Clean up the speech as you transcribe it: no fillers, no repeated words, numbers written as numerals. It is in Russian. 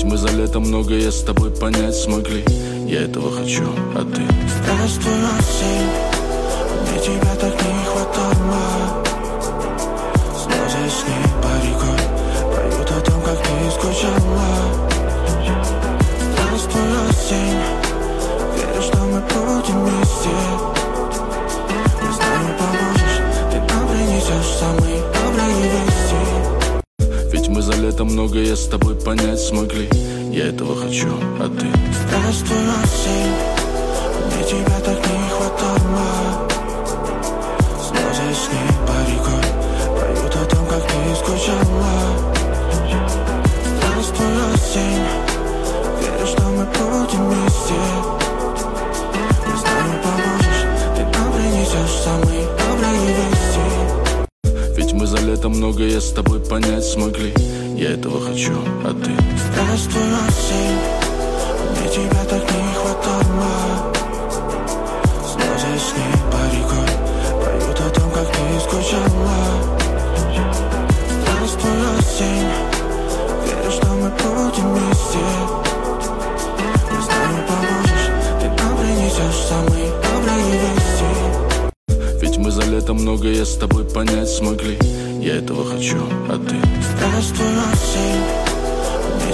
Ведь мы за лето многое с тобой понять смогли. Я этого хочу, а ты? Здравствуй, осень, мне тебя так не хватало. Слезы с ней по рекой поют о том, как ты скучала. Здравствуй, осень, верю, что мы будем вместе. Не знаю, поможешь, ты нам принесешь самые добрые вести. Ведь мы за лето многое с тобой понять смогли. Я этого хочу, а ты? Здравствуй, осень, мне тебя так не хватало. Слезы с ней по рекой поют о том, как ты скучала. Здравствуй, осень, верю, что мы будем вместе. Не знаю, поможешь, ты нам принесешь самые добрые вести. Ведь мы за лето многое с тобой понять смогли. Я этого хочу, а ты? Здравствуй, осень, мне тебя так не хватало. Слезы с ней по рекой поют о том, как ты скучала. Здравствуй, осень, верю, что мы будем вместе. Не знаю, поможешь, ты нам принесешь самые добрые вести. Ведь мы за лето многое с тобой понять смогли. Я этого хочу, а ты? Здравствуй, осень.